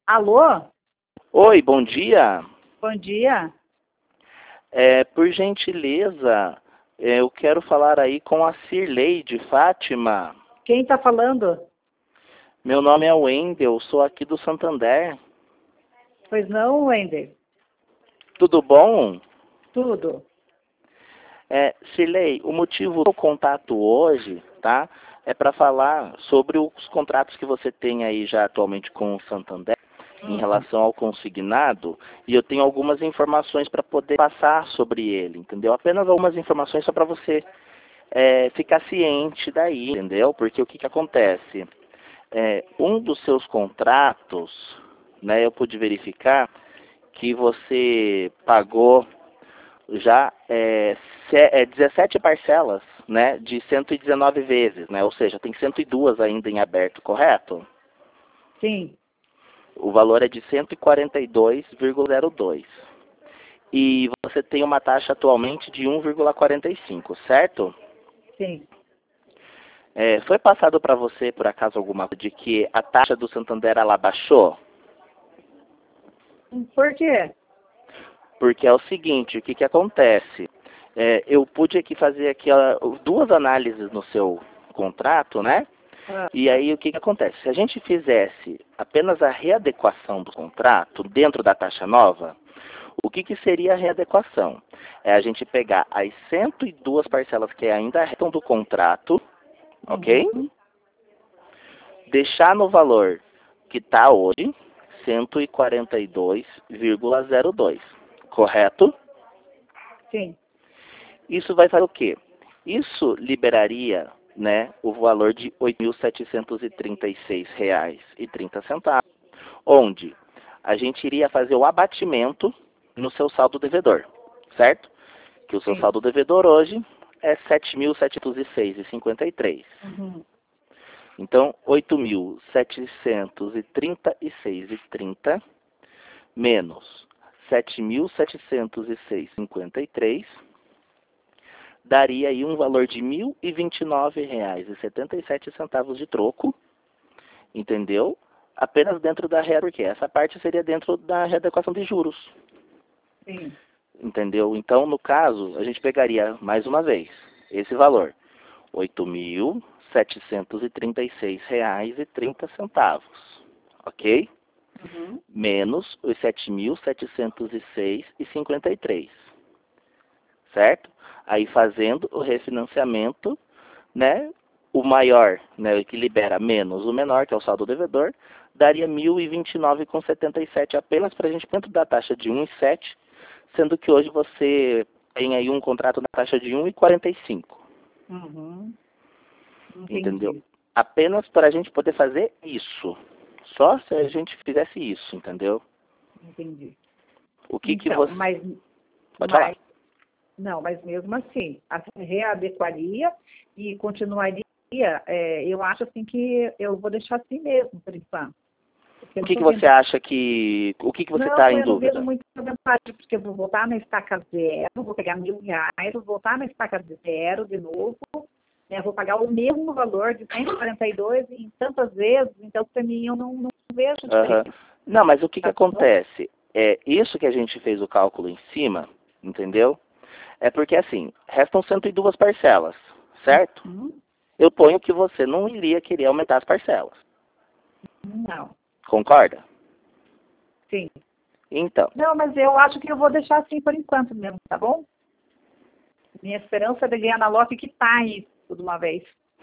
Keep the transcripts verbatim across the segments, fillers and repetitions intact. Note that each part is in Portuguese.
Alô? Oi, bom dia. Bom dia. É, por gentileza, é, eu quero falar aí com a Cirlei de Fátima. Quem está falando? Meu nome é Wendel, sou aqui do Santander. Pois não, Wender? Tudo bom? Tudo. É, Cirlei, o motivo do contato hoje, tá? É para falar sobre os contratos que você tem aí já atualmente com o Santander em relação ao consignado, e eu tenho algumas informações para poder passar sobre ele, entendeu? Apenas algumas informações só para você é, ficar ciente daí, entendeu? Porque o que, que acontece? É, um dos seus contratos, né, eu pude verificar que você pagou já é, se- é, dezessete parcelas, né, de cento e dezenove vezes, né? Ou seja, tem cento e duas ainda em aberto, correto? Sim, O valor é de cento e quarenta e dois vírgula zero dois. E você tem uma taxa atualmente de um vírgula quarenta e cinco, certo? sim. É, foi passado para você, por acaso, alguma coisa de que a taxa do Santander ela baixou? Por quê? Porque é o seguinte, o que, que acontece? É, eu pude aqui fazer aqui ó, duas análises no seu contrato, né? Ah, E aí o que, que acontece? Se a gente fizesse apenas a readequação do contrato dentro da taxa nova, o que, que seria a readequação? É a gente pegar as cento e duas parcelas que ainda restam do contrato, ok? uhum. Deixar no valor que está hoje, cento e quarenta e dois vírgula zero dois, correto? Sim, Isso vai fazer o quê? Isso liberaria, né, o valor de oito mil setecentos e trinta e seis reais e trinta centavos, onde a gente iria fazer o abatimento no seu saldo devedor, certo? Que o seu sim. saldo devedor hoje é sete mil setecentos e seis vírgula cinquenta e três. Uhum. Então, oito mil setecentos e trinta e seis vírgula trinta menos sete mil setecentos e seis vírgula cinquenta e três daria aí um valor de mil e vinte e nove reais e setenta e sete centavos de troco, entendeu? Apenas dentro da readequação, porque essa parte seria dentro da readequação de juros, Sim. entendeu? Então, no caso, a gente pegaria mais uma vez esse valor, oito mil setecentos e trinta e seis reais e trinta centavos, ok? Uhum. Menos os sete mil setecentos e seis vírgula cinquenta e três, certo? Aí fazendo o refinanciamento, né, o maior, né, o que libera menos o menor, que é o saldo devedor, daria mil e vinte e nove vírgula setenta e sete apenas para a gente dentro da taxa de um vírgula sete, sendo que hoje você tem aí um contrato na taxa de um vírgula quarenta e cinco, Uhum. entendeu? Entendi. Apenas para a gente poder fazer isso. Só se a gente fizesse isso, entendeu? Entendi. O que que Então, você... mas, Pode falar. mas, não, mas mesmo assim, a readequaria e continuaria, é, eu acho assim que eu vou deixar assim mesmo, por enquanto. Porque eu O não que estou que você vendo. acha que... O que que você está Não, em eu não vejo dúvida? muita vantagem, porque eu vou voltar na estaca zero, vou pegar mil reais, vou voltar na estaca zero de novo, né? Vou pagar o mesmo valor de cento e quarenta e dois em tantas vezes, então para mim eu não, não vejo Aham. diferença, Não, mas o que que tá bom? acontece? É isso que a gente fez o cálculo em cima, entendeu? É porque assim, restam cento e duas parcelas, certo? Uhum. Eu ponho que você não iria querer aumentar as parcelas. Não, Concorda? sim. Então. Não, mas eu acho que eu vou deixar assim por enquanto mesmo, tá bom? Minha esperança é de ganhar na lote que tá aí, tudo uma vez,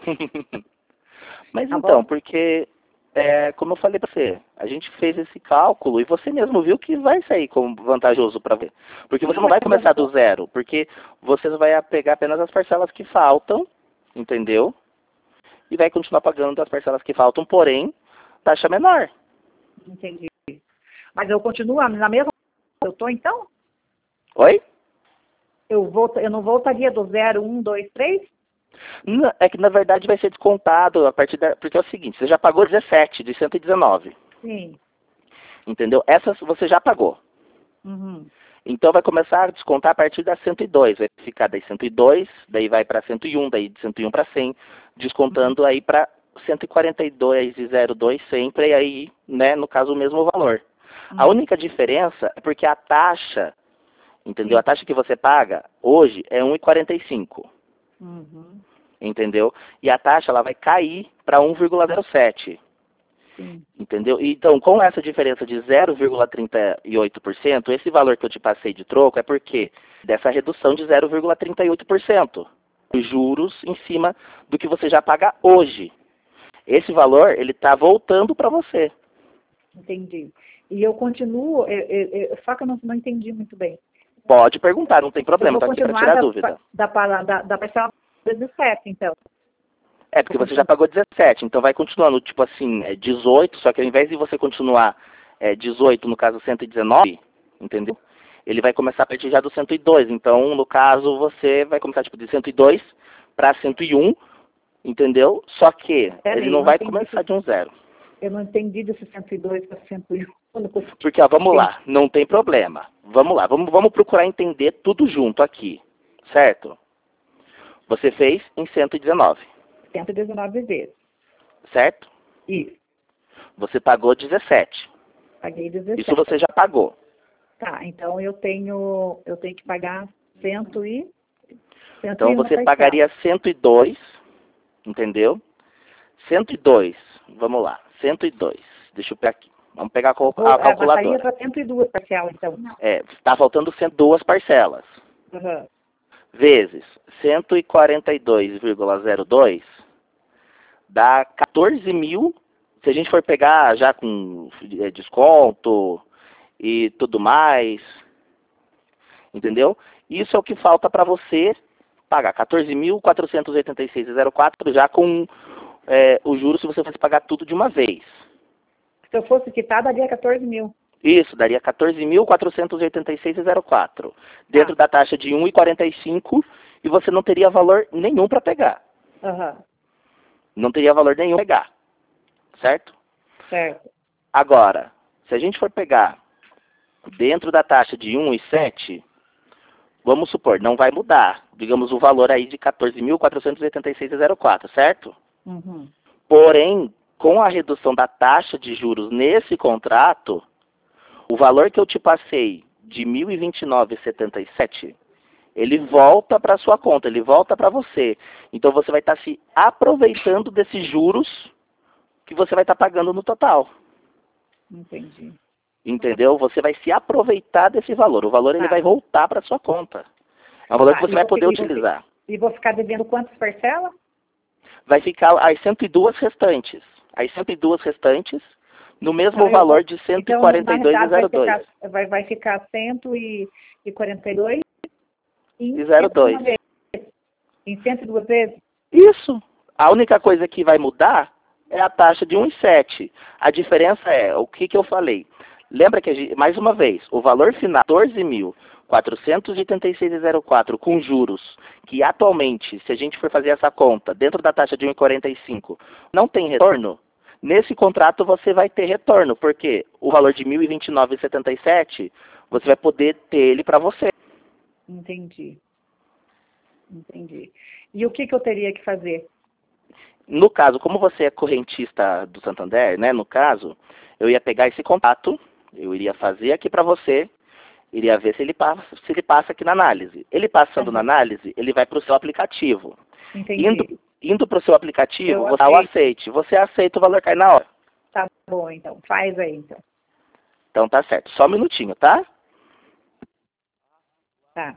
Mas tá então, bom? porque, é, como eu falei para você, a gente fez esse cálculo e você mesmo viu que vai sair como vantajoso para você. Porque você Sim, não mas vai eu começar do vou. zero, porque você vai pegar apenas as parcelas que faltam, entendeu? E vai continuar pagando as parcelas que faltam, porém, taxa menor. Entendi. Mas eu continuo na mesma. Eu tô então? Oi? Eu, volto, eu não voltaria do zero, um, dois, três? Não, é que na verdade vai ser descontado a partir da... Porque é o seguinte, você já pagou dezessete de cento e dezenove, Sim. entendeu? Essas você já pagou. Uhum. Então vai começar a descontar a partir da cento e dois, vai ficar daí cento e dois, daí vai para cento e um, daí de cento e um para cem, Uhum. descontando aí para cento e quarenta e dois e zero dois sempre, e aí, né, no caso, o mesmo valor. Hum. A única diferença é porque a taxa, entendeu? Sim. A taxa que você paga hoje é um e quarenta e cinco. Uhum. Entendeu? E a taxa ela vai cair para um vírgula zero sete. Sim. Entendeu? Então, com essa diferença de zero vírgula trinta e oito por cento, esse valor que eu te passei de troco é porque dessa redução de zero vírgula trinta e oito por cento. Os juros em cima do que você já paga hoje. Esse valor, ele está voltando para você. Entendi. E eu continuo, eu, eu, eu, só que eu não, não entendi muito bem. Pode perguntar, não tem problema, estou aqui para tirar da, dúvida. Da, da, da, da parcela dezessete, então. É, porque você já pagou dezessete, então vai continuando, tipo assim, é dezoito, só que ao invés de você continuar é, dezoito, no caso cento e dezenove, entendeu? Ele vai começar a partir já do cento e dois, então, no caso, você vai começar, tipo, de cento e dois para cento e um, entendeu? Só que Pera ele aí, não, não vai entendi começar que... de um zero. Eu não entendi desse cento e dois para cento e um. Porque, ó, vamos lá, não tem problema. Vamos lá, vamos, vamos procurar entender tudo junto aqui, certo? Você fez em cento e dezenove. cento e dezenove vezes. Certo? Isso. Você pagou dezessete. Paguei dezessete. Isso você já pagou. Tá, então eu tenho, eu tenho que pagar cento e... cento Então e você parcela. pagaria cento e dois, entendeu? cento e dois, vamos lá, cento e dois. Deixa eu pegar aqui. Vamos pegar a, cal a calculadora. Para cento e dois parcelas, então. É, está faltando cento e duas parcelas. Uhum. Vezes cento e quarenta e dois vírgula zero dois dá quatorze mil. Se a gente for pegar já com é, desconto e tudo mais, entendeu? Isso é o que falta para você pagar, quatorze mil quatrocentos e oitenta e seis vírgula zero quatro, já com é, o juros se você fosse pagar tudo de uma vez. Se eu fosse quitar, daria quatorze mil. Isso, daria quatorze mil quatrocentos e oitenta e seis vírgula zero quatro. Dentro ah. da taxa de um vírgula quarenta e cinco, e você não teria valor nenhum para pegar. Uhum. Não teria valor nenhum para pegar. Certo? Certo. Agora, se a gente for pegar dentro da taxa de um vírgula sete, vamos supor, não vai mudar. Digamos o valor aí de quatorze mil quatrocentos e oitenta e seis vírgula zero quatro, certo? Uhum. Porém, com a redução da taxa de juros nesse contrato, o valor que eu te passei de mil e vinte e nove vírgula setenta e sete, ele volta para sua conta, ele volta para você. Então você vai estar tá se aproveitando desses juros que você vai estar tá pagando no total. Entendi. Entendeu? Você vai se aproveitar desse valor. O valor ele ah. vai voltar para sua conta. É um valor ah, que você vai poder e utilizar. E vou ficar devendo quantas parcelas? Vai ficar as cento e duas restantes. As cento e duas restantes, no mesmo Não, valor vou... de cento e quarenta e dois vírgula zero dois. Então, vai, vai, vai ficar cento e quarenta e dois e zero dois. Em cento e duas vezes? Isso. A única coisa que vai mudar é a taxa de um vírgula sete. A diferença é, o que, que eu falei? Lembra que, a gente, mais uma vez, o valor final, quatorze mil quatrocentos e oitenta e seis vírgula zero quatro com juros, que atualmente, se a gente for fazer essa conta, dentro da taxa de um vírgula quarenta e cinco, não tem retorno, nesse contrato você vai ter retorno, porque o valor de mil e vinte e nove vírgula setenta e sete, você vai poder ter ele para você. Entendi. Entendi. E o que, que eu teria que fazer? No caso, como você é correntista do Santander, né, no caso, eu ia pegar esse contrato, eu iria fazer aqui para você, iria ver se ele passa, se ele passa aqui na análise. Ele passando uhum. na análise, ele vai para o seu aplicativo. Entendi. Indo, indo para o seu aplicativo, eu você dá o aceite. Você aceita, o valor cai na hora. Tá bom, então. Faz aí, então. Então tá certo. Só um minutinho, tá? Tá.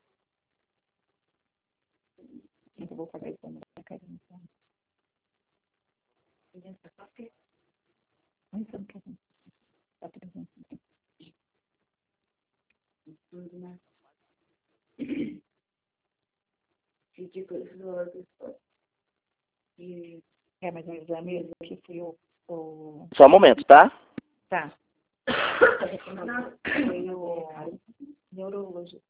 Eu vou pagar isso na carinha. Tá presente. Tudo, né? É, mas o exame que fui o, o... Só um momento, tá? Tá. Foi o neurologista.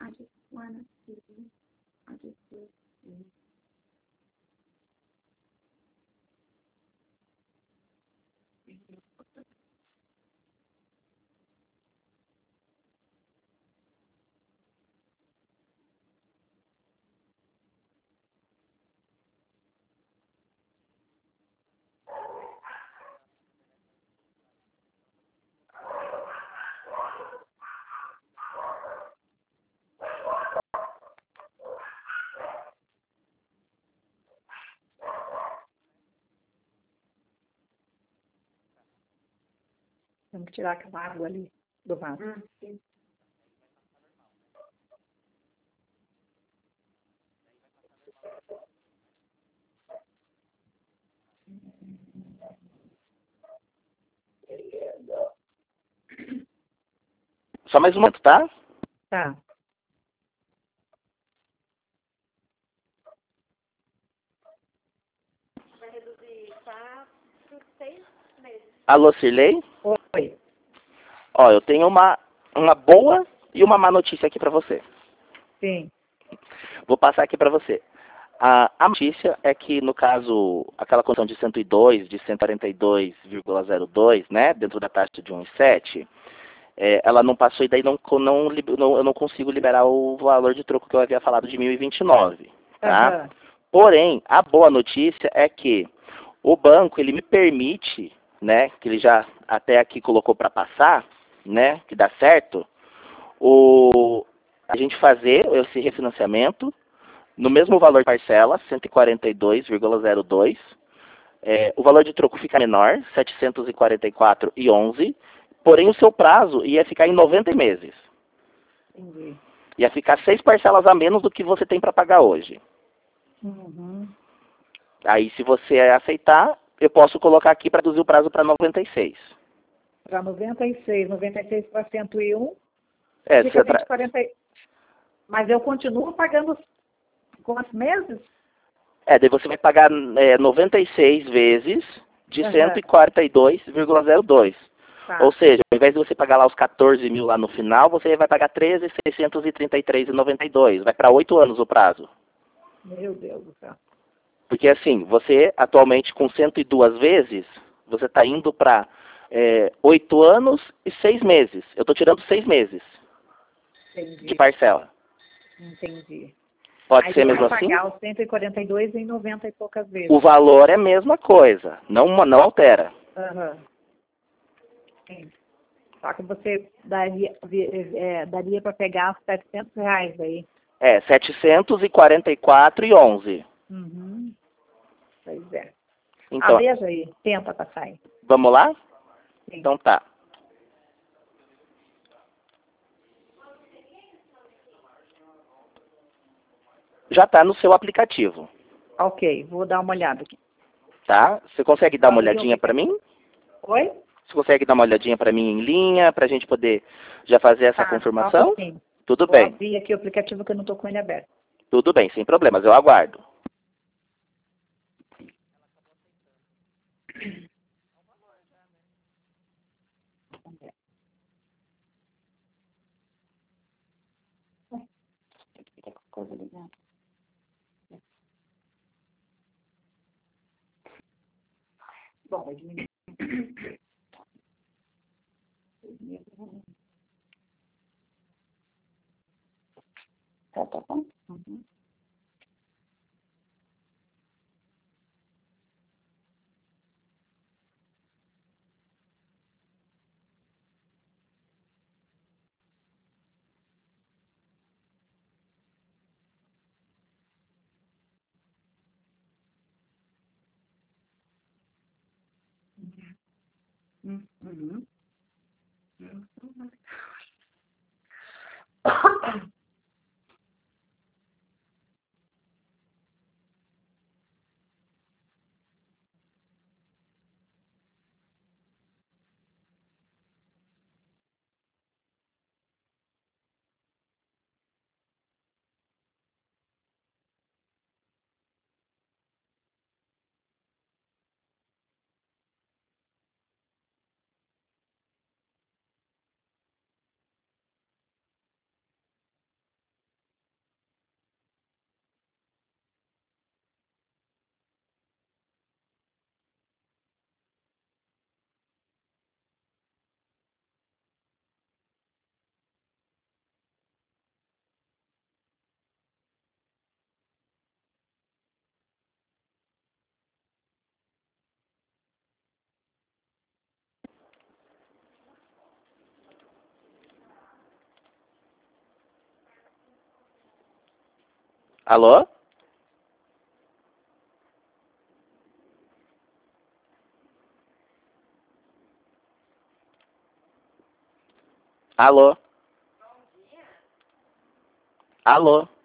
just wanna see. I just wanna see. Temos que tirar aquela água ali do vaso. Hum, sim. Só mais um momento, tá? Tá. Vai reduzir quatro, seis meses. Alô, Cirlei? Oi. Ó, eu tenho uma, uma boa e uma má notícia aqui para você. Sim. Vou passar aqui para você. A, a notícia é que, no caso, aquela condição de cento e dois, de cento e quarenta e dois vírgula zero dois, né, dentro da taxa de um vírgula sete, é, ela não passou e daí não, não, não, eu não consigo liberar o valor de troco que eu havia falado de mil e vinte e nove, tá? Uhum. Porém, a boa notícia é que o banco, ele me permite, né, que ele já até aqui colocou para passar, né, que dá certo, o, a gente fazer esse refinanciamento no mesmo valor de parcela, cento e quarenta e dois vírgula zero dois. É, o valor de troco fica menor, setecentos e quarenta e quatro vírgula onze. Porém, o seu prazo ia ficar em noventa meses. Entendi. Ia ficar seis parcelas a menos do que você tem para pagar hoje. Uhum. Aí, se você aceitar, eu posso colocar aqui para reduzir o prazo para noventa e seis. Para noventa e seis, noventa e seis para cento e um, É, fica você tra... cento e quarenta. Mas eu continuo pagando quantos meses? é, daí você vai pagar é, noventa e seis vezes de Uhum. cento e quarenta e dois vírgula zero dois. Tá. Ou seja, ao invés de você pagar lá os quatorze mil lá no final, você vai pagar treze mil seiscentos e trinta e três vírgula noventa e dois. Vai para oito anos o prazo. Meu Deus do céu. Porque assim, você atualmente com cento e duas vezes, você está indo para é, oito anos e seis meses. Eu estou tirando seis meses de Entendi. parcela. Entendi. Pode Aí ser você mesmo vai assim? pagar os cento e quarenta e dois em noventa e poucas vezes. O valor é a mesma coisa, não, não altera. Aham. Sim. Só que você daria, vi- é, daria para pegar os setecentos reais aí. É setecentos e quarenta e quatro vírgula onze. Uhum. Pois é. Ah, Então, veja aí. Tenta passar aí. vamos lá? Sim. Então tá. Já está no seu aplicativo, Ok, vou dar uma olhada aqui. tá? Você consegue dar uma Abri o olhadinha para mim? Oi? Você consegue dar uma olhadinha para mim em linha, para a gente poder já fazer essa Tá, só um confirmação? pouquinho. Tudo Vou bem, abrir aqui o aplicativo que eu não estou com ele aberto. tudo bem, sem problemas, eu aguardo. Coisa ligada. Bom, vai diminuir. Tá, tá bom? Uhum. Uhum. Uhum. Alô? Alô? Alô?